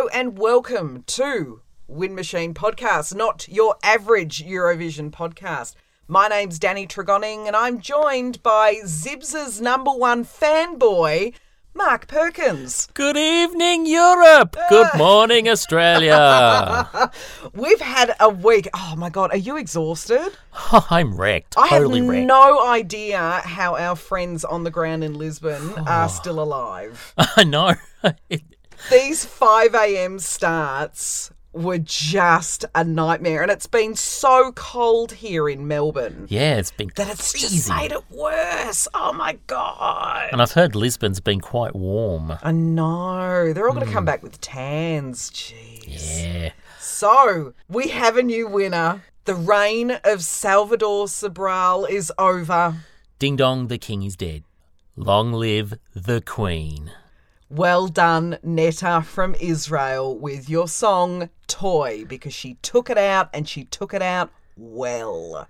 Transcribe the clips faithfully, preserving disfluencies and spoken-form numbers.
and welcome to Wind Machine Podcast, not your average Eurovision podcast. My name's Danny Tregoning and I'm joined by Zibs's number one fanboy, Mark Perkins. Good evening, Europe. Good morning, Australia. We've had a week. Oh, my God. Are you exhausted? Oh, I'm wrecked. I totally have wrecked. no idea how our friends on the ground in Lisbon are still alive. I know. It- These five a.m. starts were just a nightmare. And it's been so cold here in Melbourne yeah, it's been that it's crazy. just made it worse. Oh, my God. And I've heard Lisbon's been quite warm. I know. They're all going to come back with tans. Jeez. Yeah. So, we have a new winner. The reign of Salvador Sobral is over. Ding dong, the king is dead. Long live the queen. Well done, Netta from Israel, with your song Toy, because she took it out and she took it out well.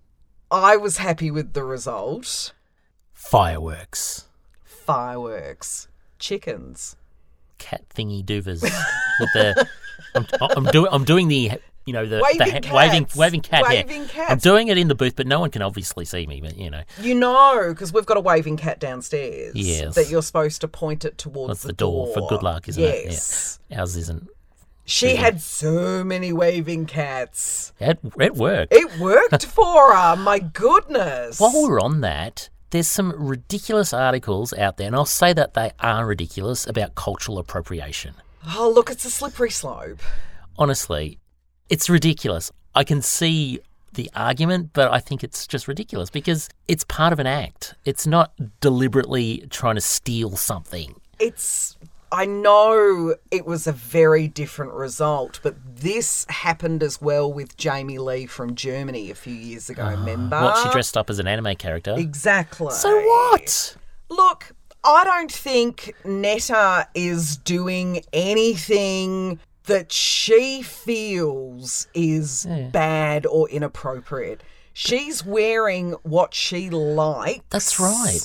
I was happy with the result. Fireworks. Fireworks. Chickens. Cat thingy doovers. With the, I'm, I'm doing. I'm doing the. You know the Waving the cats. waving waving cat. Waving yeah. cats. I'm doing it in the booth, but no one can obviously see me. But you know, You know, because we've got a waving cat downstairs. Yes. That you're supposed to point it towards that's the, the door, for good luck, isn't yes. it? Yeah. Ours isn't. She had so many waving cats. It, it worked. It worked for her, my goodness. While we're on that, there's some ridiculous articles out there, and I'll say that they are ridiculous, about cultural appropriation. Oh, look, it's a slippery slope. Honestly, it's ridiculous. I can see the argument, but I think it's just ridiculous because it's part of an act. It's not deliberately trying to steal something. It's, I know it was a very different result, but this happened as well with Jamie Lee from Germany a few years ago, remember? What, she dressed up as an anime character? Exactly. So what? Look, I don't think Netta is doing anything that she feels is Yeah. bad or inappropriate. She's wearing what she likes. That's right.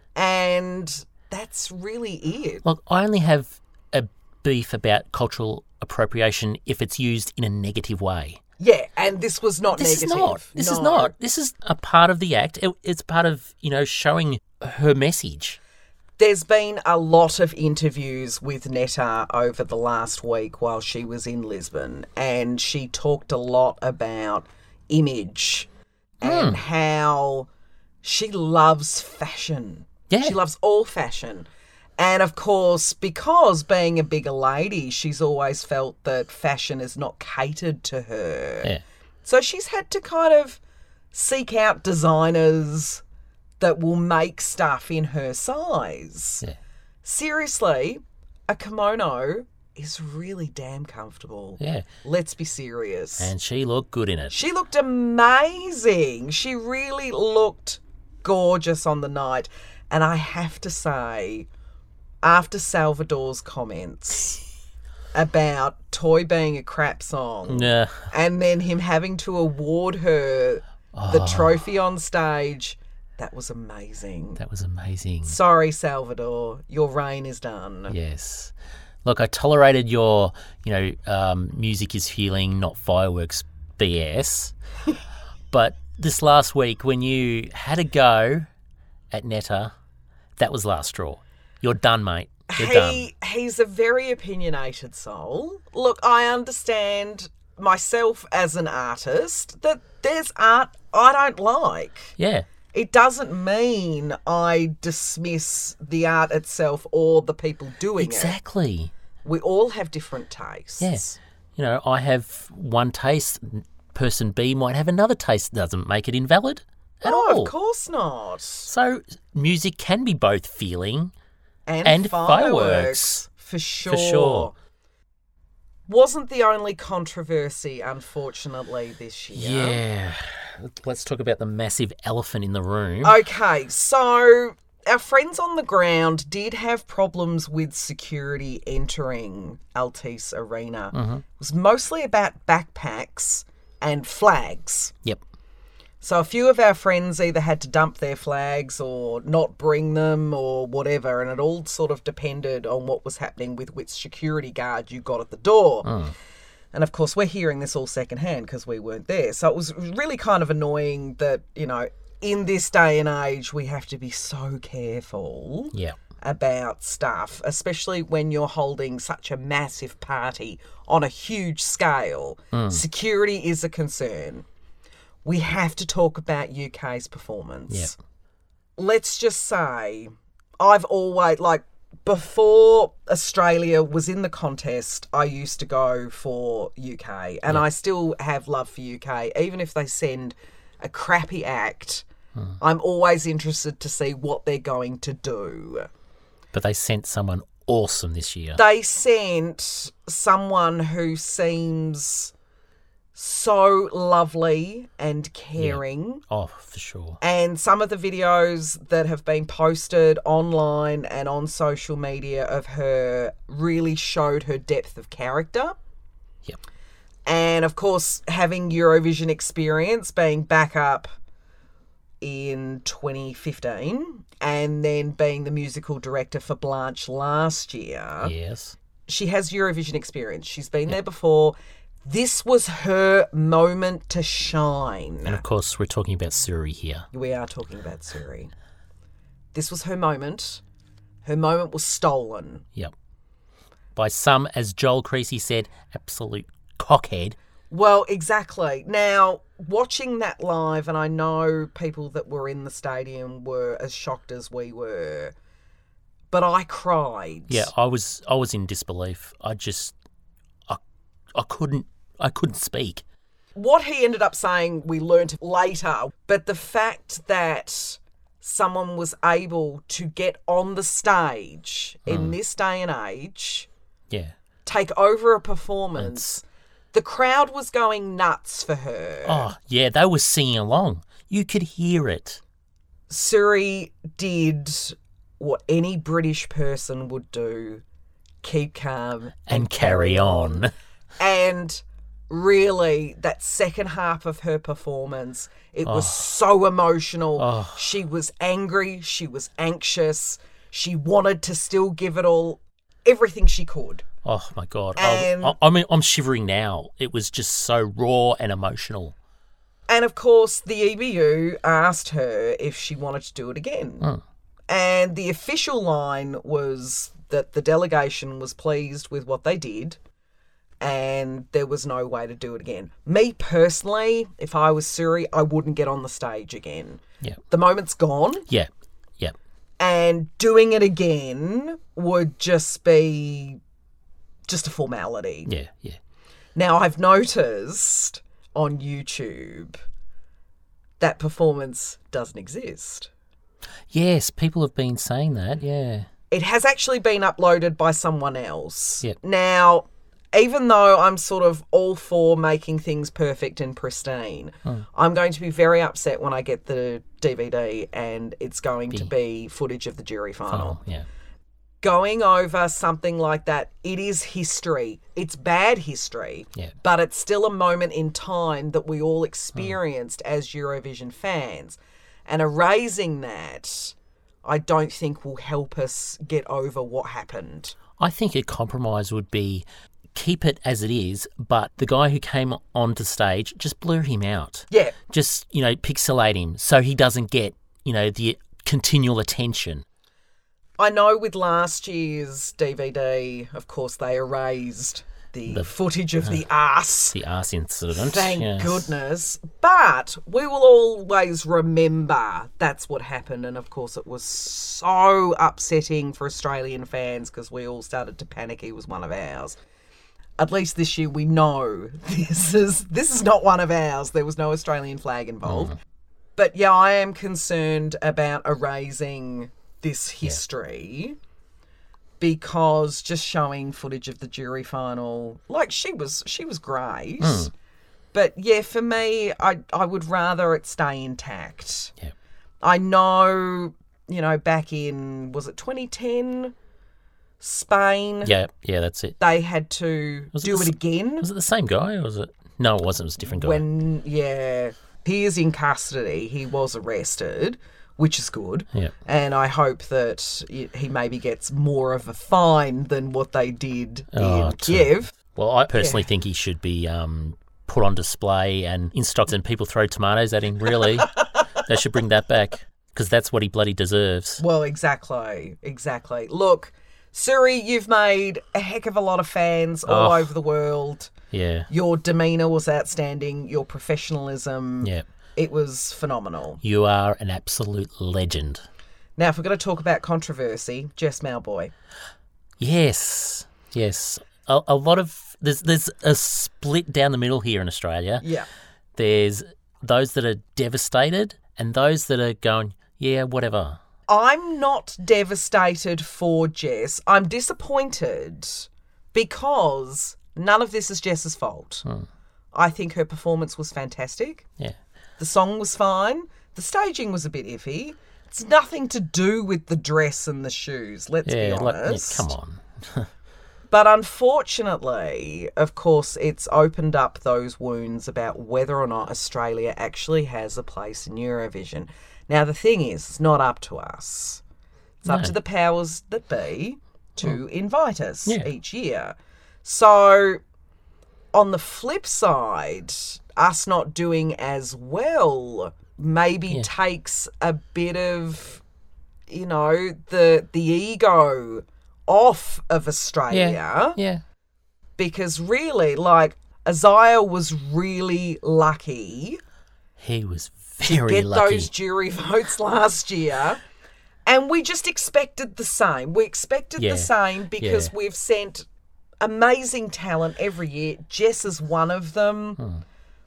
And that's really it. Look, I only have a beef about cultural appropriation if it's used in a negative way. Yeah, and this was not This negative. is not. This is No. not. This is a part of the act. It, it's part of, you know, showing her message. There's been a lot of interviews with Netta over the last week while she was in Lisbon, and she talked a lot about image and how she loves fashion. Yeah. She loves all fashion. And of course, because being a bigger lady, she's always felt that fashion is not catered to her. Yeah. So she's had to kind of seek out designers that will make stuff in her size. Yeah. Seriously, a kimono is really damn comfortable. Yeah. Let's be serious. And she looked good in it. She looked amazing. She really looked gorgeous on the night. And I have to say, after Salvador's comments about Toy being a crap song, Yeah. and then him having to award her the trophy on stage, that was amazing. That was amazing. Sorry, Salvador, your reign is done. Yes. Look, I tolerated your, you know, um, music is healing, not fireworks B S. But this last week, when you had a go at Netta, that was last straw. You're done, mate. You're done. He he's a very opinionated soul. Look, I understand myself as an artist that there's art I don't like. Yeah. It doesn't mean I dismiss the art itself or the people doing it. Exactly. We all have different tastes. Yeah. You know, I have one taste. Person B might have another taste. Doesn't make it invalid at no, all. of course not. So music can be both feeling And, and fireworks, fireworks. for sure. For sure. Wasn't the only controversy, unfortunately, this year. Yeah. Let's talk about the massive elephant in the room. Okay, so our friends on the ground did have problems with security entering Altice Arena. Mm-hmm. It was mostly about backpacks and flags. Yep. So a few of our friends either had to dump their flags or not bring them or whatever, and it all sort of depended on what was happening with which security guard you got at the door. Mm. And of course, we're hearing this all secondhand because we weren't there. So it was really kind of annoying that, you know, in this day and age, we have to be so careful Yeah. about stuff, especially when you're holding such a massive party on a huge scale. Mm. Security is a concern. We have to talk about U K's performance. Yep. Let's just say I've always, like, before Australia was in the contest, I used to go for U K, and Yep. I still have love for U K. Even if they send a crappy act, Hmm. I'm always interested to see what they're going to do. But they sent someone awesome this year. They sent someone who seems so lovely and caring. Oh, for sure. And some of the videos that have been posted online and on social media of her really showed her depth of character. Yep. And of course, having Eurovision experience, being back up in twenty fifteen and then being the musical director for Blanche last year, Yes. she has Eurovision experience. She's been there before. This was her moment to shine. And of course, we're talking about Suri here. We are talking about Suri. This was her moment. Her moment was stolen. Yep. By some, as Joel Creasy said, absolute cockhead. Well, exactly. Now, watching that live, and I know people that were in the stadium were as shocked as we were, but I cried. Yeah, I was I was in disbelief. I just I I couldn't I couldn't speak. What he ended up saying, we learnt later, but the fact that someone was able to get on the stage in this day and age, Yeah. take over a performance, the crowd was going nuts for her. Oh, yeah, they were singing along. You could hear it. Suri did what any British person would do, keep calm And carry on. And really, that second half of her performance, it was so emotional. Oh. She was angry. She was anxious. She wanted to still give it all, everything she could. Oh my God! And- I, I mean, I'm shivering now. It was just so raw and emotional. And of course, the E B U asked her if she wanted to do it again. Mm. And the official line was that the delegation was pleased with what they did and there was no way to do it again. Me personally, if I was Suri, I wouldn't get on the stage again. Yeah, The moment's gone, yeah, yeah. and doing it again would just be just a formality. Yeah, yeah. Now, I've noticed on YouTube that performance doesn't exist. Yes, people have been saying that. Yeah. It has actually been uploaded by someone else. Yep. Now, even though I'm sort of all for making things perfect and pristine, I'm going to be very upset when I get the D V D and it's going to be footage of the jury final. Oh, yeah. Going over something like that, it is history. It's bad history, Yeah. but it's still a moment in time that we all experienced as Eurovision fans. And erasing that, I don't think will help us get over what happened. I think a compromise would be keep it as it is, but the guy who came onto stage, just blur him out. Yeah. Just, you know, pixelate him so he doesn't get, you know, the continual attention. I know with last year's D V D, of course, they erased the, The- footage of the arse. The arse incident. Thank yes. goodness. But we will always remember that's what happened. And of course, it was so upsetting for Australian fans because we all started to panic he was one of ours. At least this year we know this is this is not one of ours. There was no Australian flag involved. Mm. But yeah, I am concerned about erasing this history. Because just showing footage of the jury final, like she was, she was great. Mm. But yeah, for me, I I would rather it stay intact. Yeah. I know, you know, back in was it twenty ten, Spain, Yeah, yeah, that's it. they had to Was it do the it s- again Was it the same guy or was it? No, it wasn't. It was a different guy. when yeah, He is in custody. He was arrested, which is good. Yeah. And I hope that he maybe gets more of a fine than what they did Oh, in too. Kiev. Well, I personally think he should be um, put on display and in stocks and people throw tomatoes at him, really. They should bring that back because that's what he bloody deserves. Well, exactly. Exactly. Look, Suri, you've made a heck of a lot of fans all Oh. over the world. Yeah. Your demeanour was outstanding. Your professionalism, Yeah. it was phenomenal. You are an absolute legend. Now, if we're going to talk about controversy, Jess Mauboy. Yes. Yes. A, a lot of there's there's a split down the middle here in Australia. Yeah. There's those that are devastated and those that are going, yeah, whatever. I'm not devastated for Jess. I'm disappointed because none of this is Jess's fault. Hmm. I think her performance was fantastic. Yeah. The song was fine. The staging was a bit iffy. It's nothing to do with the dress and the shoes, let's Yeah, be like, yeah, honest. come on. But unfortunately, of course, it's opened up those wounds about whether or not Australia actually has a place in Eurovision. Now, the thing is, it's not up to us. It's up No. to the powers that be to invite us Yeah. each year. So, on the flip side, us not doing as well maybe Yeah. takes a bit of, you know, the the ego off of Australia. Yeah. Yeah. Because really, like, Isaiah was really lucky He was to very get lucky. those jury votes last year. And we just expected the same. We expected Yeah. the same because Yeah. we've sent amazing talent every year. Jess is one of them. Hmm.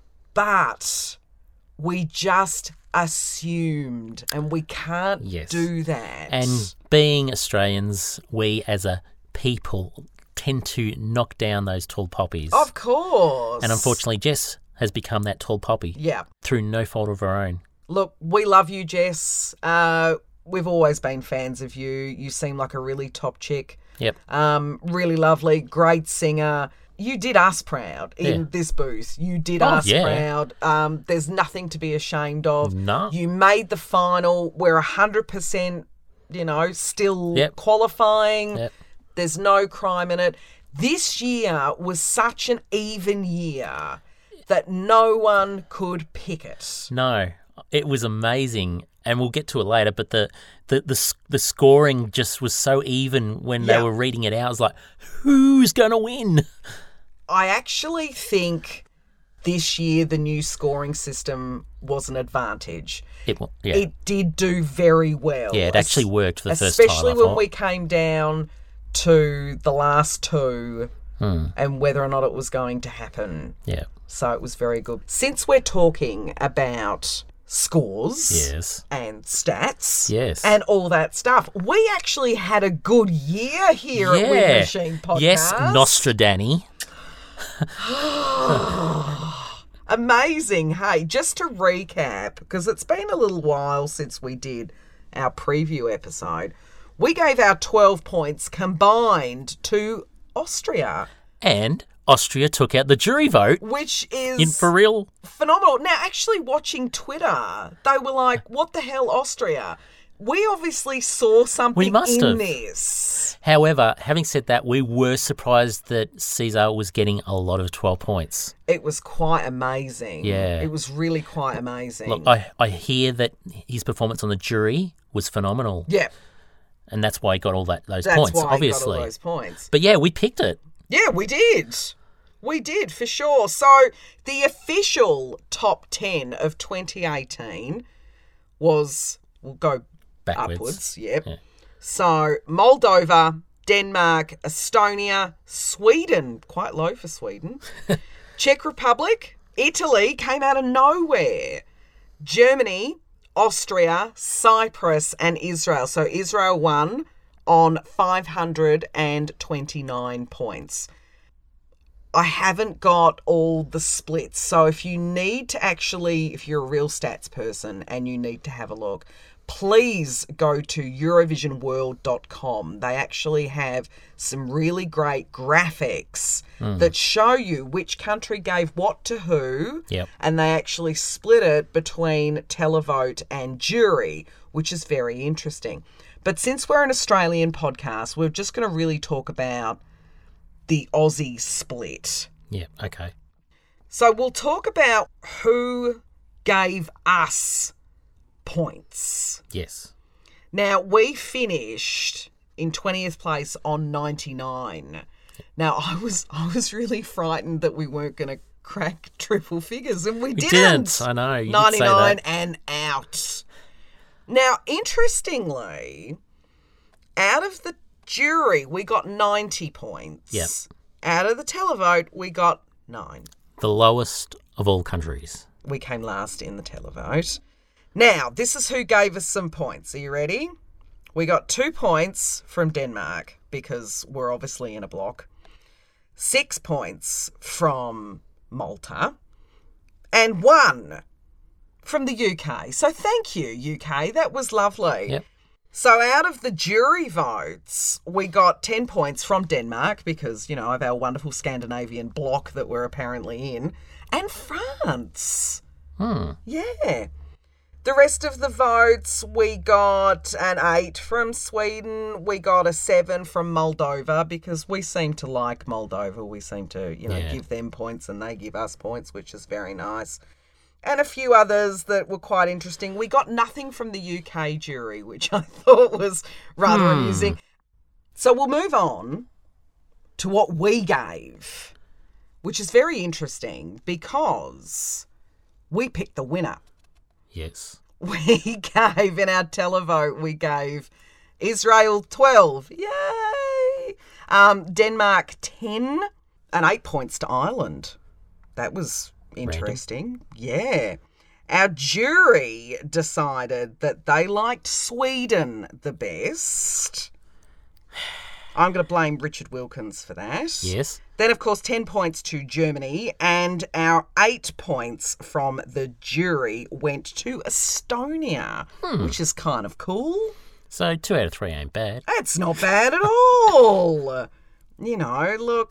But we just assumed, and we can't Yes. do that. And being Australians, we as a people tend to knock down those tall poppies. Of course. And unfortunately, Jess has become that tall poppy Yeah. through no fault of her own. Look, we love you, Jess. Uh, we've always been fans of you. You seem like a really top chick. Yep. Um, really lovely, great singer. You did us proud in Yeah. this booth. You did Oh, us yeah. proud. Um, there's nothing to be ashamed of. No. You made the final. We're one hundred percent, you know, still Yep. qualifying. Yep. There's no crime in it. This year was such an even year that no one could pick it. No, it was amazing, and we'll get to it later. But the the the, s- the scoring just was so even when Yeah. they were reading it out. I was like, who's gonna win? I actually think this year the new scoring system was an advantage. It wa- yeah, It did do very well. yeah, it actually worked for the first time. Especially I when thought. we came down to the last two Hmm. and whether or not it was going to happen. Yeah. So it was very good. Since we're talking about scores Yes. and stats Yes. and all that stuff, we actually had a good year here at Win Yeah. Machine Podcast. Yes, Nostradani. Amazing. Hey, just to recap, because it's been a little while since we did our preview episode, we gave our twelve points combined to Austria, And Austria took out the jury vote which is in for real. phenomenal. Now, actually watching Twitter, they were like, what the hell, Austria? We obviously saw something We must in have. this. However, having said that, we were surprised that Caesar was getting a lot of twelve points. It was quite amazing. Yeah. It was really quite amazing. Look, I, I hear that his performance on the jury was phenomenal. yeah, And that's why he got all that those that's points, why obviously. I got all those points. But yeah, we picked it. Yeah, we did. We did, for sure. So the official top ten of twenty eighteen was, we'll go Backwards. upwards, yep. Yeah. So Moldova, Denmark, Estonia, Sweden, quite low for Sweden, Czech Republic, Italy came out of nowhere, Germany, Austria, Cyprus, and Israel. So Israel won on five hundred twenty-nine points. I haven't got all the splits. So if you need to actually, if you're a real stats person and you need to have a look, please go to Eurovision world dot com. They actually have some really great graphics mm. that show you which country gave what to who, yep. and they actually split it between televote and jury, which is very interesting. But since we're an Australian podcast, we're just going to really talk about the Aussie split. Yeah, okay. So we'll talk about who gave us points. Yes. Now, we finished in twentieth place on ninety-nine. Now, I was I was really frightened that we weren't going to crack triple figures, and we, we didn't. didn't. I know. You ninety-nine did say that. and out. Now, interestingly, out of the jury, we got ninety points. Yep. Out of the televote, we got nine. The lowest of all countries. We came last in the televote. Now, this is who gave us some points. Are you ready? We got two points from Denmark because we're obviously in a block. Six points from Malta. And one from the U K. So thank you, U K. That was lovely. Yep. So out of the jury votes, we got ten points from Denmark because, you know, of our wonderful Scandinavian block that we're apparently in. And France. Hmm. Yeah. The rest of the votes, we got an eight from Sweden. We got a seven from Moldova because we seem to like Moldova. We seem to, you know, Yeah. give them points and they give us points, which is very nice. And a few others that were quite interesting. We got nothing from the U K jury, which I thought was rather Hmm. amusing. So we'll move on to what we gave, which is very interesting because we picked the winner. Yes. We gave, in our televote, we gave Israel twelve. Yay! Um, Denmark ten and eight points to Ireland. That was interesting. Random. Yeah. Our jury decided that they liked Sweden the best. I'm going to blame Richard Wilkins for that. Yes. Then, of course, ten points to Germany, and our eight points from the jury went to Estonia, hmm. which is kind of cool. So two out of three ain't bad. That's not bad at all. You know, look,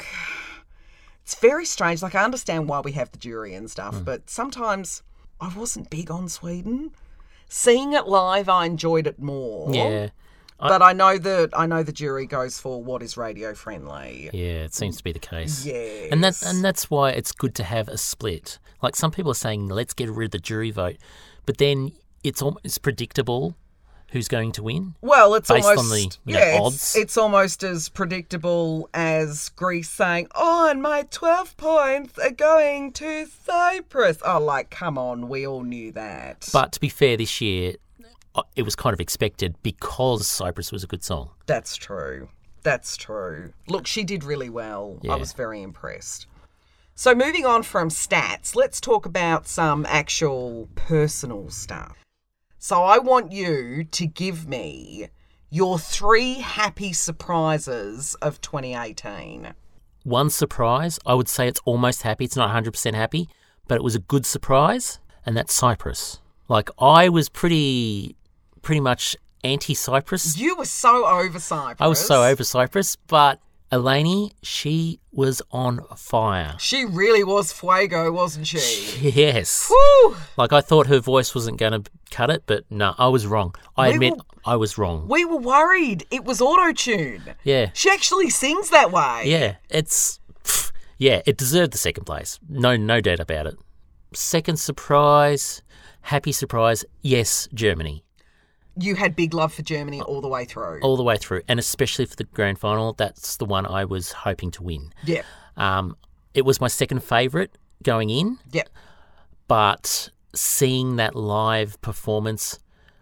it's very strange. Like, I understand why we have the jury and stuff, hmm. but sometimes I wasn't big on Sweden. Seeing it live, I enjoyed it more. Yeah. But I, I know that I know the jury goes for what is radio friendly. Yeah, it seems to be the case. Yes. And that and that's why it's good to have a split. Like some people are saying, let's get rid of the jury vote, but then it's almost predictable who's going to win. Well, it's based almost on the you know, yeah, odds. It's, it's almost as predictable as Greece saying, "Oh, and my twelve points are going to Cyprus." Oh, like come on, we all knew that. But to be fair, this year it was kind of expected because Cyprus was a good song. That's true. That's true. Look, she did really well. Yeah. I was very impressed. So moving on from stats, let's talk about some actual personal stuff. So I want you to give me your three happy surprises of twenty eighteen. One surprise, I would say it's almost happy. It's not one hundred percent happy, but it was a good surprise, and that's Cyprus. Like, I was pretty... pretty much anti-Cyprus. You were so over Cyprus. I was so over Cyprus, but Eleni, she was on fire. She really was fuego, wasn't she? Yes. Woo! Like, I thought her voice wasn't going to cut it, but no, I was wrong. I we admit were, I was wrong. We were worried. It was auto-tune. Yeah. She actually sings that way. Yeah, it's... Pff, yeah, it deserved the second place. No, no doubt about it. Second surprise, happy surprise, yes, Germany. You had big love for Germany all the way through. All the way through, and especially for the grand final, that's the one I was hoping to win. Yeah. Um, it was my second favourite going in. Yep. But seeing that live performance,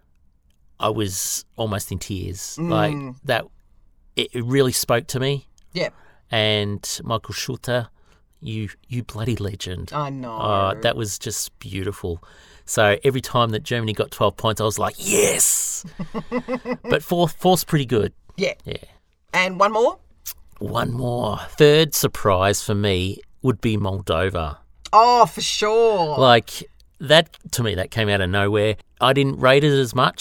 I was almost in tears. Mm. Like, that, it, it really spoke to me. Yep. And Michael Schulte, you you bloody legend. I know. Uh, that was just beautiful. So every time that Germany got twelve points, I was like, yes! But fourth, fourth's pretty good. Yeah. Yeah. And one more? One more. Third surprise for me would be Moldova. Oh, for sure. Like, that, to me, that came out of nowhere. I didn't rate it as much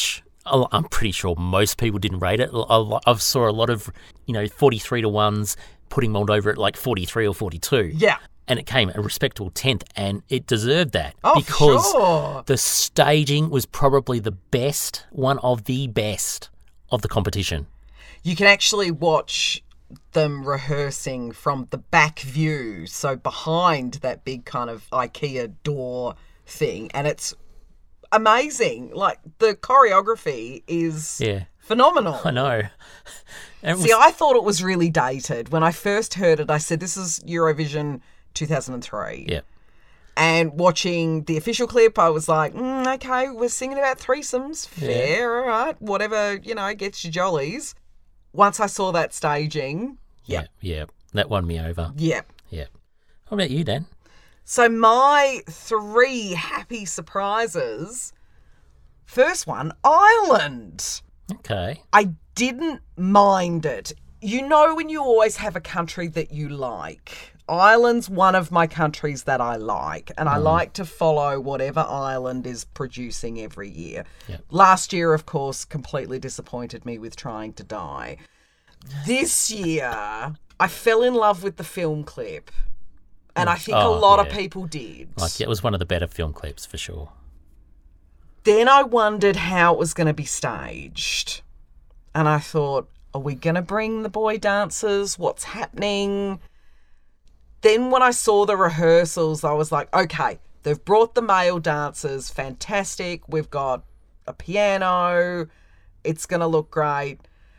I- I'm pretty sure most people didn't rate it. I I saw a lot of, you know, forty-three to ones putting Moldova at like forty-three or forty-two. Yeah. And it came a respectable tenth, and it deserved that. Oh, because sure. the staging was probably the best, one of the best of the competition. You can actually watch them rehearsing from the back view, so behind that big kind of IKEA door thing, and it's amazing. Like, the choreography is Yeah. phenomenal. I know. And it See, was- I thought it was really dated. When I first heard it, I said, this is Eurovision two thousand three. yeah. And watching the official clip, I was like, mm, okay, we're singing about threesomes. Fair, all right. Whatever, you know, gets you jollies. Once I saw that staging, Yeah. Yeah. That won me over. yeah. Yeah. What about you, Dan? So my three happy surprises. First one, Ireland. Okay. I didn't mind it. You know when you always have a country that you like. Ireland's one of my countries that I like, and I like to follow whatever Ireland is producing every year. Yep. Last year, of course, completely disappointed me with Trying to Die. This year, I fell in love with the film clip, and I think a Oh, lot of yeah. people did. Like, yeah, it was one of the better film clips for sure. Then I wondered how it was going to be staged. And I thought, are we going to bring the boy dancers? What's happening? Then when I saw the rehearsals, I was like, okay, they've brought the male dancers. Fantastic. We've got a piano. It's going to look great.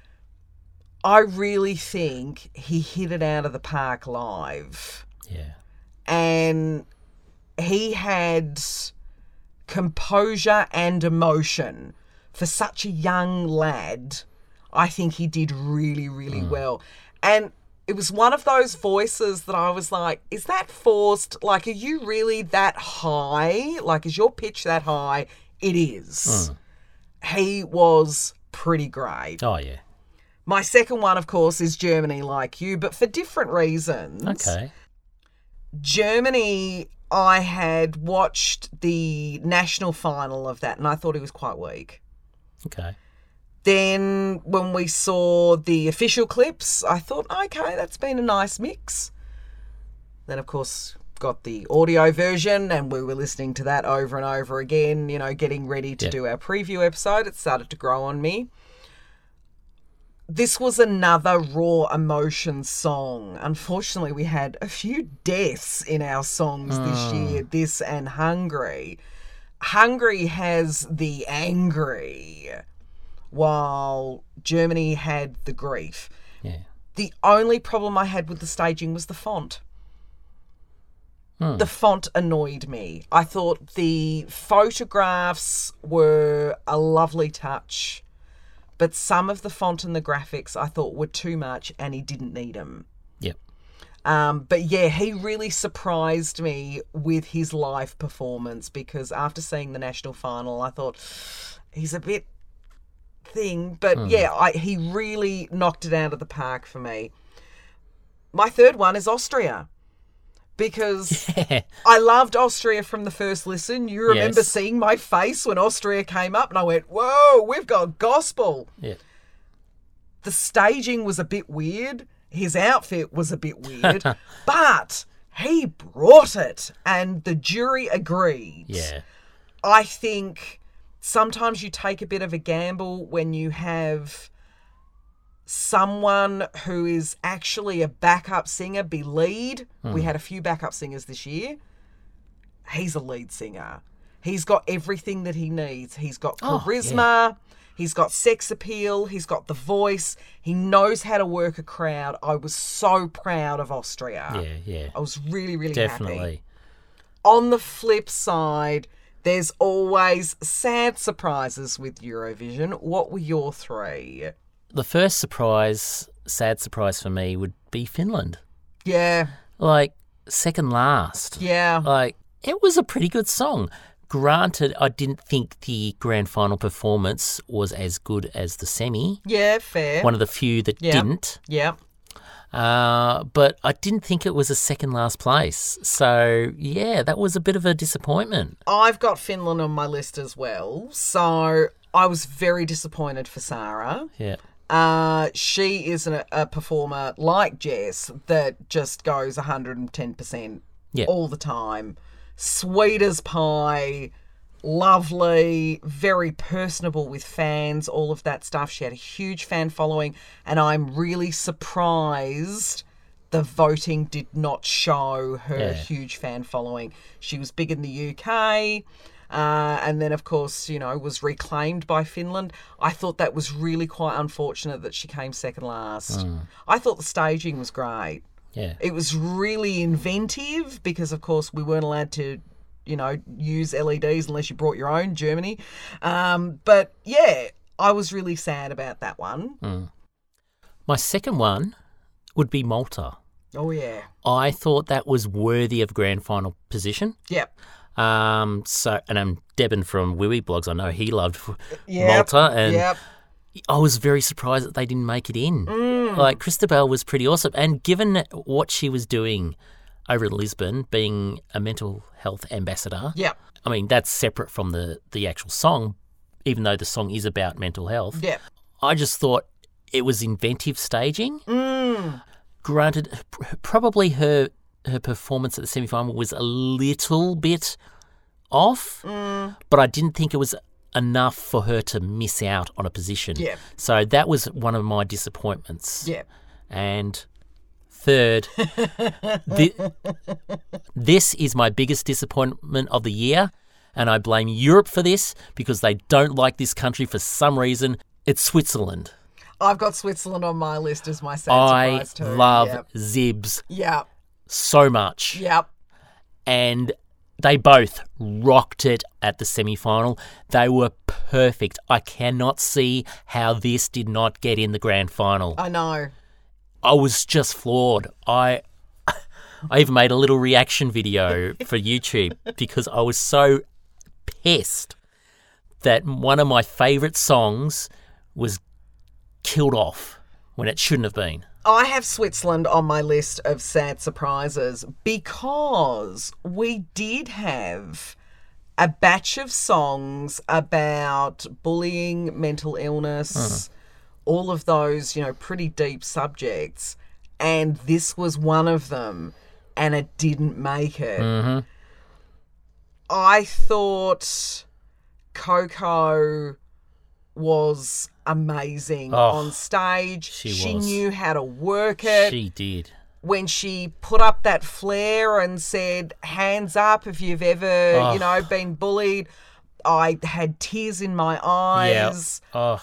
I really think he hit it out of the park live. Yeah. And he had composure and emotion for such a young lad. I think he did really, really Mm. well. And it was one of those voices that I was like, is that forced? Like, are you really that high? Like, is your pitch that high? It is. Mm. He was pretty great. Oh, yeah. My second one, of course, is Germany, Like You, but for different reasons. Okay. Germany, I had watched the national final of that, and I thought he was quite weak. Okay. Then when we saw the official clips, I thought, okay, that's been a nice mix. Then, of course, got the audio version, and we were listening to that over and over again, you know, getting ready to Yep. do our preview episode. It started to grow on me. This was another raw emotion song. Unfortunately, we had a few deaths in our songs this year, this and Hungry. Hungry has the angry, while Germany had the grief. Yeah. The only problem I had with the staging was the font. Hmm. The font annoyed me. I thought the photographs were a lovely touch, but some of the font and the graphics I thought were too much, and he didn't need them. Yep. Um, but yeah, he really surprised me with his live performance, because after seeing the national final, I thought he's a bit thing, but Hmm. yeah, I, he really knocked it out of the park for me. My third one is Austria, because Yeah. I loved Austria from the first listen. You remember Yes. seeing my face when Austria came up, and I went, whoa, we've got gospel. Yeah. The staging was a bit weird. His outfit was a bit weird, but he brought it, and the jury agreed. Yeah. I think sometimes you take a bit of a gamble when you have someone who is actually a backup singer be lead. We had a few backup singers this year. He's a lead singer. He's got everything that he needs. He's got Oh, charisma. He's got sex appeal. He's got the voice. He knows how to work a crowd. I was so proud of Austria. Yeah. Yeah. I was really, really happy. Definitely. On the flip side, there's always sad surprises with Eurovision. What were your three? The first surprise, sad surprise for me, would be Finland. Yeah, Like, second last. yeah. Like, it was a pretty good song. Granted, I didn't think the grand final performance was as good as the semi. Yeah, fair. One of the few that Yeah. didn't. Yeah. Uh, but I didn't think it was a second last place. So, yeah, that was a bit of a disappointment. I've got Finland on my list as well. So I was very disappointed for Sarah. Yeah. Uh, she is a, a performer like Jess that just goes one hundred ten percent Yeah. all the time. Sweet as pie, lovely, very personable with fans, all of that stuff. She had a huge fan following, and I'm really surprised the voting did not show her Yeah. huge fan following. She was big in the U K. Uh, and then, of course, you know, was reclaimed by Finland. I thought that was really quite unfortunate that she came second last. Mm. I thought the staging was great. Yeah. It was really inventive because, of course, we weren't allowed to, you know, use L E Ds unless you brought your own, Germany. Um, but, yeah, I was really sad about that one. Mm. My second one would be Malta. Oh, yeah. I thought that was worthy of grand final position. Yep. Um, so, and um, Deben from Wee Wee Blogs, I know he loved Yep. Malta, and Yep. I was very surprised that they didn't make it in. Mm. Like, Christabel was pretty awesome, and given what she was doing over in Lisbon, being a mental health ambassador, Yep. I mean, that's separate from the, the actual song, even though the song is about mental health. Yep. I just thought it was inventive staging. Mm. Granted, pr- probably her her performance at the semi-final was a little bit off, Mm. but I didn't think it was enough for her to miss out on a position. Yeah. So that was one of my disappointments. Yeah. And third, thi- this is my biggest disappointment of the year, and I blame Europe for this because they don't like this country for some reason. It's Switzerland. I've got Switzerland on my list as my sad I surprise too. love Yep. Zibs Yep. so much. Yep. And they both rocked it at the semi-final. They were perfect. I cannot see how this did not get in the grand final. I know. I was just floored. I I even made a little reaction video for YouTube because I was so pissed that one of my favourite songs was killed off when it shouldn't have been. I have Switzerland on my list of sad surprises because we did have a batch of songs about bullying, mental illness, all of those, you know, pretty deep subjects. And this was one of them, and it didn't make it. Mm-hmm. I thought Coco was amazing Oh, on stage. she was. Knew how to work it. She did. When she put up that flare and said, hands up if you've ever, Oh. you know, been bullied, I had tears in my eyes. Yeah. Oh,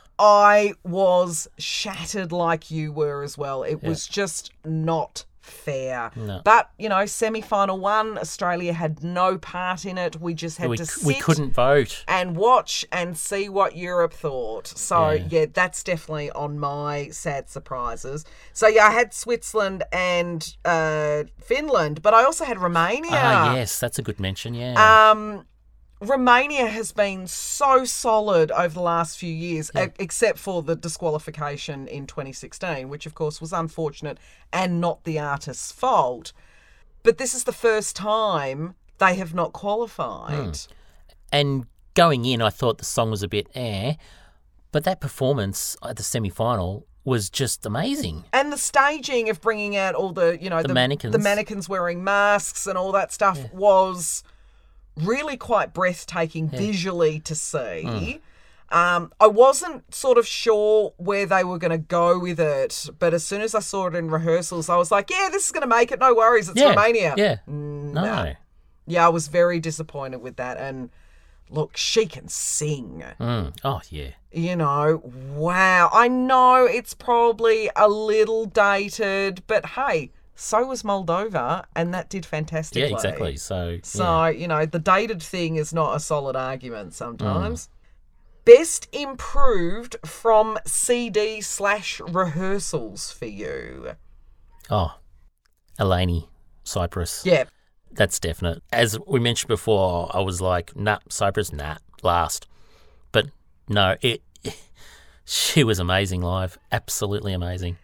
I was shattered like you were as well. It was just not fair. No. But, you know, semi-final one, Australia had no part in it. We just had we, to c- we sit couldn't vote. and watch and see what Europe thought. So, Yeah. yeah. that's definitely on my sad surprises. So, yeah, I had Switzerland and uh, Finland, but I also had Romania. Ah, yes, that's a good mention, yeah. Um, Romania has been so solid over the last few years, Yeah. e- except for the disqualification in twenty sixteen, which, of course, was unfortunate and not the artist's fault. But this is the first time they have not qualified. And going in, I thought the song was a bit eh, but that performance at the semi-final was just amazing. And the staging of bringing out all the, you know, The the, mannequins. the mannequins wearing masks and all that stuff was really quite breathtaking visually to see. Um, I wasn't sort of sure where they were going to go with it, but as soon as I saw it in rehearsals, I was like, yeah, this is going to make it. No worries. It's Yeah, Romania. yeah. No. No. Yeah, I was very disappointed with that. And look, she can sing. Mm. Oh, yeah. You know, wow. I know it's probably a little dated, but hey, so was Moldova, and that did fantastically. Yeah, exactly. So, So, yeah. you know, the dated thing is not a solid argument sometimes. Best improved from C D slash rehearsals for you. Oh, Eleni, Cyprus. Yeah. That's definite. As we mentioned before, I was like, nah, Cyprus, nah, last. But no, it. She was amazing live. Absolutely amazing.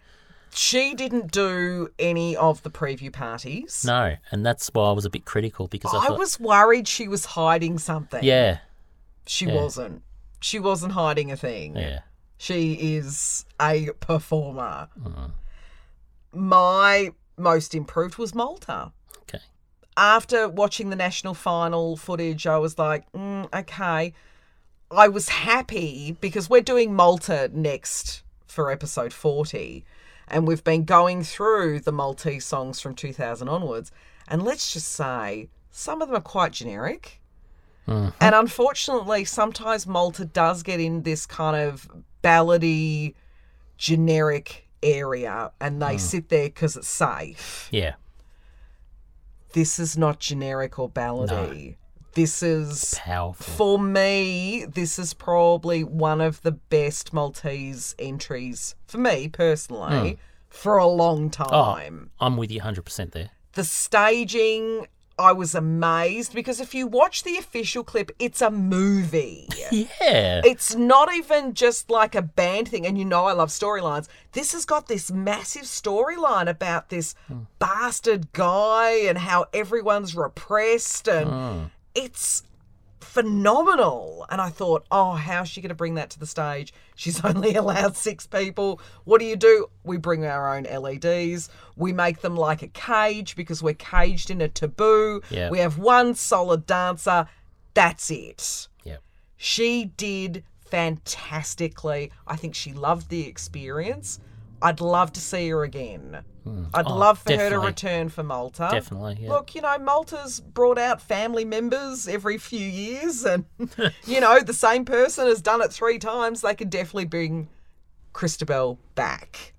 She didn't do any of the preview parties. No, and that's why I was a bit critical because I, I thought, was worried she was hiding something. yeah, She yeah. wasn't. She wasn't hiding a thing. yeah, She is a performer. Mm. My most improved was Malta. okay, After watching the national final footage, I was like, mm, okay. I was happy because we're doing Malta next for episode forty. And we've been going through the Maltese songs from two thousand onwards. And let's just say, some of them are quite generic. Mm-hmm. And unfortunately, sometimes Malta does get in this kind of ballady, generic area. And they Mm. sit there because it's safe. yeah, This is not generic or ballady. This is, powerful. for me, this is probably one of the best Maltese entries, for me personally, Hmm. for a long time. I'm with you one hundred percent there. The staging, I was amazed because if you watch the official clip, it's a movie. Yeah, It's not even just like a band thing. And you know I love storylines. This has got this massive storyline about this bastard guy and how everyone's repressed. And Mm. it's phenomenal. And I thought, oh, how's she going to bring that to the stage? She's only allowed six people. What do you do? We bring our own L E Ds. We make them like a cage because we're caged in a taboo. Yeah. We have one solid dancer. That's it. yeah, She did fantastically. I think she loved the experience. I'd love to see her again. I'd Oh, love for her to definitely. return for Malta. definitely. Yeah. Look, you know, Malta's brought out family members every few years, and, you know, the same person has done it three times. They could definitely bring Christabel back.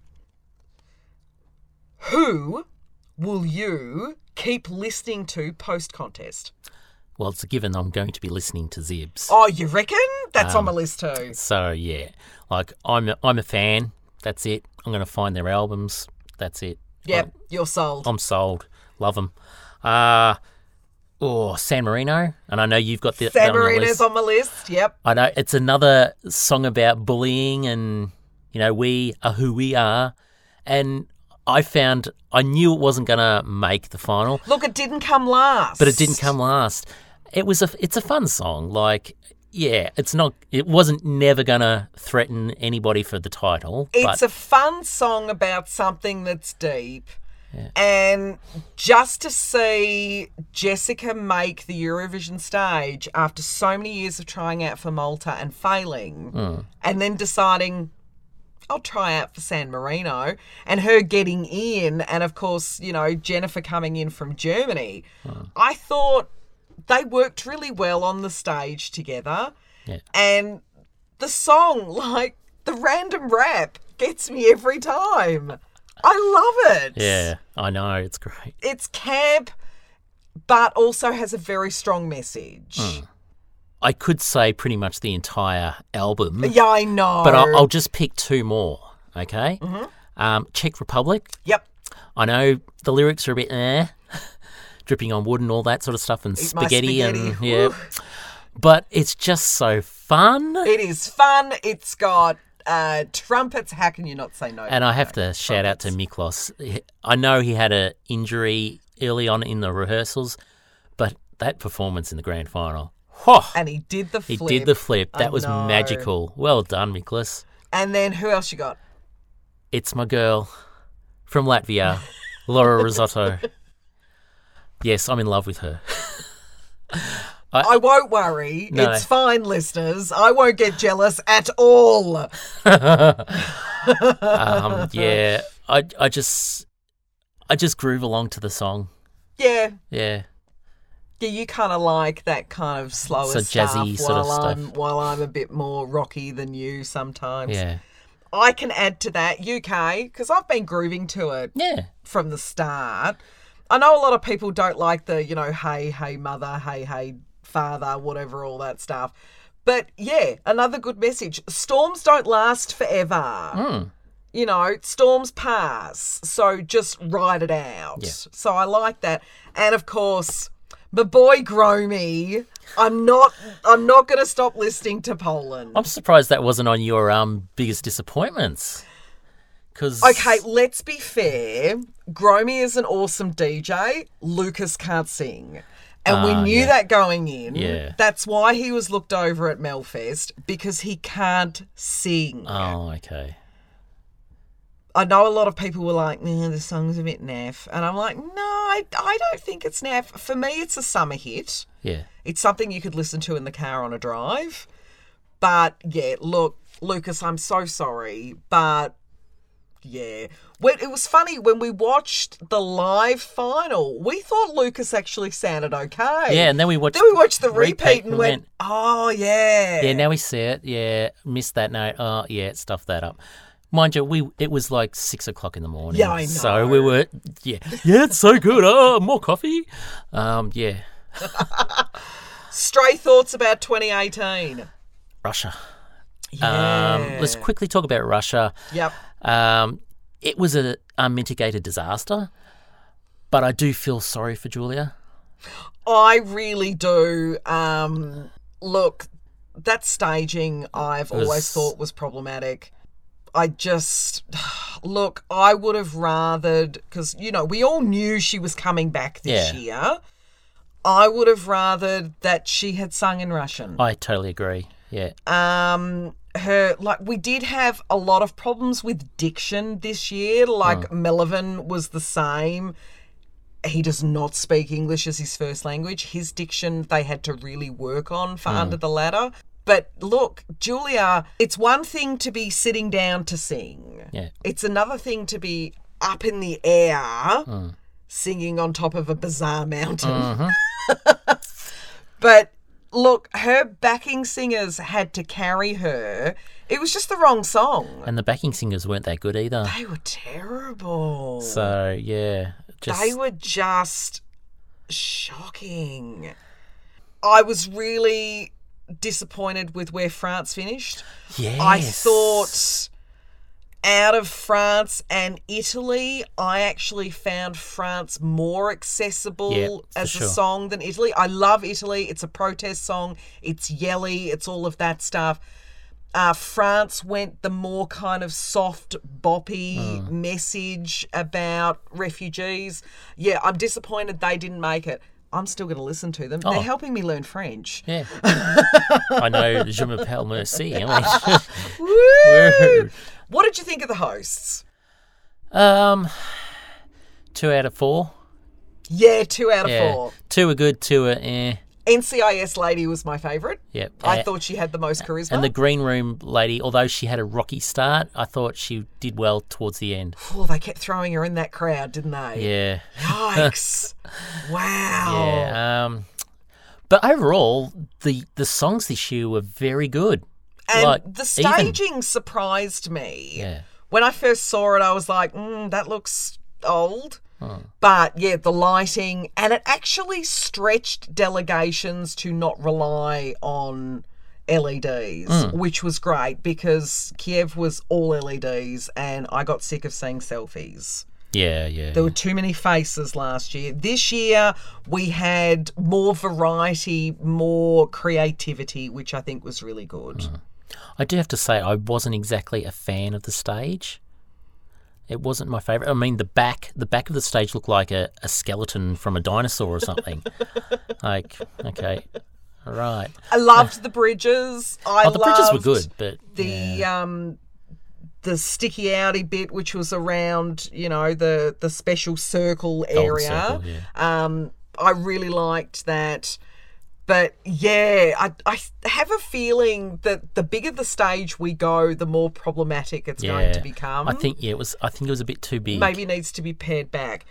Who will you keep listening to post-contest? Well, it's a given I'm going to be listening to Zibs. Oh, you reckon? That's Um, on my list too. So yeah, like I'm a, I'm a fan. That's it. I'm going to find their albums. That's it. Yep, you're sold. I'm sold. Love them. Uh, oh, San Marino. And I know you've got the, that San on your Marino's list. on my list. Yep. I know it's another song about bullying and, you know, we are who we are. And I found, I knew it wasn't going to make the final, Look, it didn't come last. but it didn't come last. It was a, it's a fun song. Like, yeah, it's not, it wasn't never going to threaten anybody for the title. It's but a fun song about something that's deep. And just to see Jessica make the Eurovision stage after so many years of trying out for Malta and failing, Mm. and then deciding, I'll try out for San Marino, and her getting in, and of course, you know, Jennifer coming in from Germany, I thought they worked really well on the stage together. Yeah. And the song, like the random rap, gets me every time. I love it. yeah, I know. It's great. It's camp, but also has a very strong message. I could say pretty much the entire album. Yeah, I know. But I'll, I'll just pick two more, okay? Mm-hmm. Um, Czech Republic. Yep. I know the lyrics are a bit eh, dripping on wood and all that sort of stuff, and Eat my spaghetti, and spaghetti. yeah. Woo. But it's just so fun. It is fun. It's got uh, trumpets. How can you not say no? And to I have that? to shout out to Miklos. He- I know he had an injury early on in the rehearsals, but that performance in the grand final, whew, And he did the he flip. did the flip. I That was know. magical. Well done, Miklos. And then who else you got? It's my girl from Latvia, Laura Risotto. Yes, I'm in love with her. I won't worry. No. It's fine, listeners. I won't get jealous at all. Um, yeah, I, I just, I just groove along to the song. Yeah. Yeah, Yeah, you kind of like that kind of slower So stuff, jazzy while sort of stuff. I'm while I'm a bit more rocky than you sometimes. yeah, I can add to that U K because I've been grooving to it yeah. from the start. I know a lot of people don't like the, you know, hey, hey, mother, hey, hey, father, whatever, all that stuff. But yeah, another good message. Storms don't last forever. Mm. You know, storms pass. So just ride it out. Yeah. So I like that. And of course, my boy Gromy, I'm not I'm not gonna stop listening to Poland. I'm surprised that wasn't on your um biggest disappointments. Cause Okay, let's be fair. Gromy is an awesome D J. Lucas can't sing. And we Ah, knew yeah. that going in. Yeah. That's why he was looked over at Melfest, because he can't sing. Oh, okay. I know a lot of people were like, nah, the song's a bit naff. And I'm like, no, I, I don't think it's naff. For me, it's a summer hit. Yeah. It's something you could listen to in the car on a drive. But, yeah, look, Lucas, I'm so sorry. But, yeah. When, it was funny, when we watched the live final, we thought Lucas actually sounded okay. Yeah, and then we watched Then we watched the repeat, repeat and and went, went, oh, yeah. Yeah, now we see it. Yeah, missed that note. Oh, yeah, stuffed that up. Mind you, we it was like six o'clock in the morning. Yeah, I know. So we were, yeah, yeah, it's so good. Oh, more coffee. Um, yeah, Stray thoughts about twenty eighteen. Russia. Yeah. Um, let's quickly talk about Russia. Yep. Um, it was a unmitigated disaster, but I do feel sorry for Julia. I really do. Um, look, that staging I've was- always thought was problematic. I just, look, I would have rathered, because, you know, we all knew she was coming back this Yeah. year. I would have rathered that she had sung in Russian. I totally agree. Yeah. Um, her, like, we did have a lot of problems with diction this year. Like, Melvin was the same. He does not speak English as his first language. His diction, they had to really work on for Under the Ladder. But look, Julia, it's one thing to be sitting down to sing. Yeah. It's another thing to be up in the air singing on top of a bizarre mountain. But look, her backing singers had to carry her. It was just the wrong song. And the backing singers weren't that good either. They were terrible. So, yeah. Just, They were just shocking. I was really disappointed with where France finished. yes. I thought out of France and Italy, I actually found France more accessible Yep, for as sure. a song than Italy. I love Italy. It's a protest song. It's yelly. It's all of that stuff. Uh, France went the more kind of soft, boppy Mm. message about refugees. Yeah, I'm disappointed they didn't make it. I'm still going to listen to them. Oh. They're helping me learn French. Yeah. I know Je m'appelle Merci. I mean, Woo! What did you think of the hosts? um, two out of four. Yeah, two out of Yeah. four. Two are good, two are eh. N C I S lady was my favourite. Yep. I Uh, thought she had the most charisma. And the green room lady, although she had a rocky start, I thought she did well towards the end. Oh, they kept throwing her in that crowd, didn't they? Yeah. Yikes. Wow. Yeah. Um, but overall, the the songs this year were very good. And Like, the even. staging surprised me. Yeah. When I first saw it, I was like, mm, that looks old. But yeah, the lighting, and it actually stretched delegations to not rely on L E Ds, which was great because Kiev was all L E Ds and I got sick of seeing selfies. Yeah, yeah. There were too many faces last year. This year we had more variety, more creativity, which I think was really good. I do have to say, I wasn't exactly a fan of the stage. It wasn't my favourite. I mean, the back the back of the stage looked like a, a skeleton from a dinosaur or something. Like, okay, all right. I loved the bridges. I Oh, the bridges were loved good, but The yeah. um the sticky outy bit, which was around, you know, the the special circle area. circle, yeah. Um, I really liked that. But yeah, I, I have a feeling that the bigger the stage we go, the more problematic it's yeah. going to become. I think yeah, it was. I think it was a bit too big. Maybe needs to be pared back.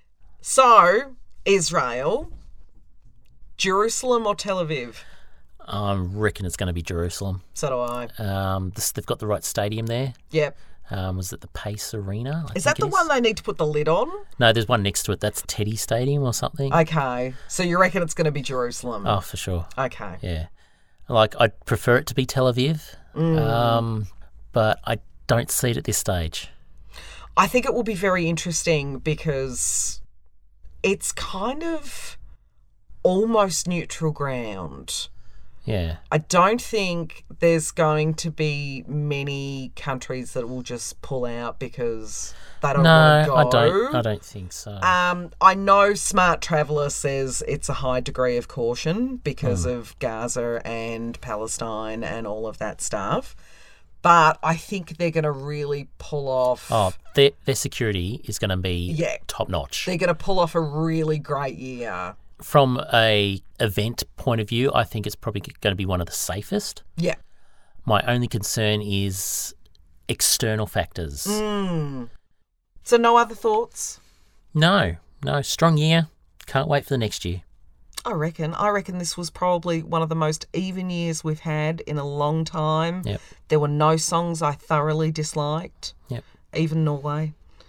So, Israel, Jerusalem or Tel Aviv? I reckon it's going to be Jerusalem. So do I. Um, this, they've got the right stadium there. Yep. Um, was it the Pace Arena? I Is that think the it one they need to put the lid on? No, there's one next to it. That's Teddy Stadium or something. Okay. So you reckon it's going to be Jerusalem? Oh, for sure. Okay. Yeah. Like, I'd prefer it to be Tel Aviv, Mm. um, but I don't see it at this stage. I think it will be very interesting because it's kind of almost neutral ground. Yeah. I don't think there's going to be many countries that will just pull out because they don't No, want to go. I don't. I don't think so. Um, I know Smart Traveller says it's a high degree of caution because Mm. of Gaza and Palestine and all of that stuff. But I think they're going to really pull off... oh, their their security is going to be Yeah. top notch. They're going to pull off a really great year. From a event point of view, I think it's probably going to be one of the safest. Yeah. My only concern is external factors. Mm. So no other thoughts? No, no, strong year. Can't wait for the next year. I reckon. I reckon this was probably one of the most even years we've had in a long time. Yep. There were no songs I thoroughly disliked. Yep. Even Norway.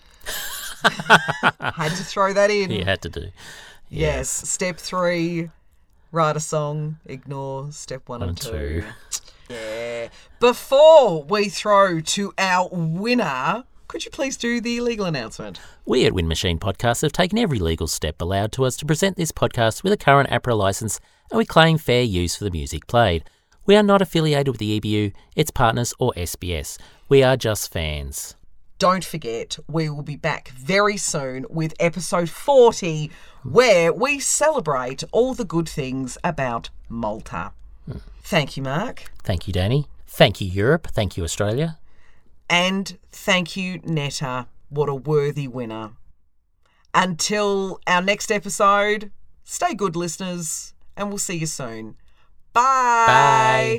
Had to throw that in. You had to do. Yes. Step three, write a song, ignore step one, One and and two. two. Yeah. Before we throw to our winner, could you please do the legal announcement? We at Wind Machine Podcasts have taken every legal step allowed to us to present this podcast with a current APRA licence, and we claim fair use for the music played. We are not affiliated with the E B U, its partners, or S B S. We are just fans. Don't forget, we will be back very soon with episode forty, where we celebrate all the good things about Malta. Hmm. Thank you, Mark. Thank you, Danny. Thank you, Europe. Thank you, Australia. And thank you, Netta. What a worthy winner. Until our next episode, stay good, listeners, and we'll see you soon. Bye. Bye.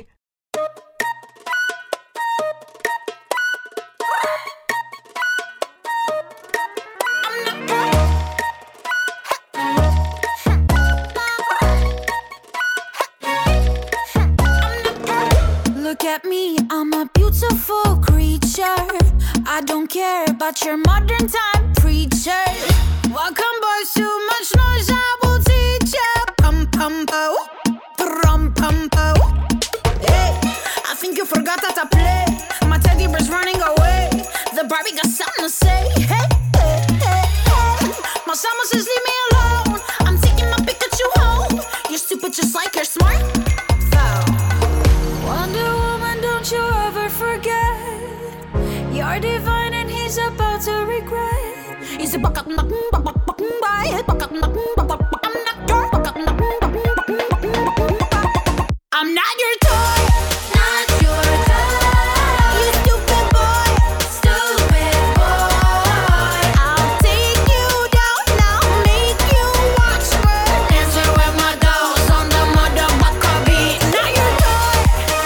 Look at me, I'm a beautiful creature. I don't care about your modern time preacher. Welcome, boys, too much noise, I will teach ya. Pum pum po, pum pum po. Hey, I think you forgot that I play. My teddy bear's running away. The Barbie got something to say. Hey, hey, hey, hey. My summer says leave me alone. I'm taking my Pikachu home. You're stupid just like you're smart. Wonder Woman, don't you ever forget. You're divine and he's about to regret. He's a buck up, buck up, buck up, buck up, buck up. I'm not your buck up, I'm not your toy, not your toy. You stupid boy, stupid boy. I'll take you down now, make you watch me. Dancing with my dolls on the motherfucker beat. Not your toy.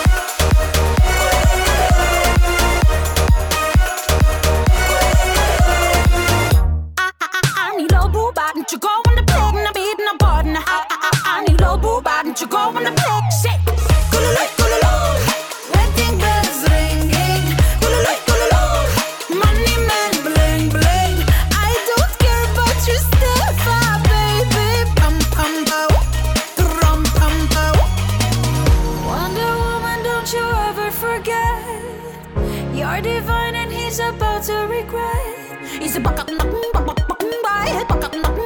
I, I, I need a boo bot, and you go on the pig, and I'm eating a button. I, I, I, I need a boo bot, and you go on the pig. Shit. Kululu, kululu. Wedding bells ringing. Kululu, kululu. Money man bling bling. I don't care about your stuff, ah, baby. Pum pum pow, pum pum pow. Wonder Woman, don't you ever forget. You're divine and he's about to regret. He's a buck up, buck up, buck up, buck up, buck up.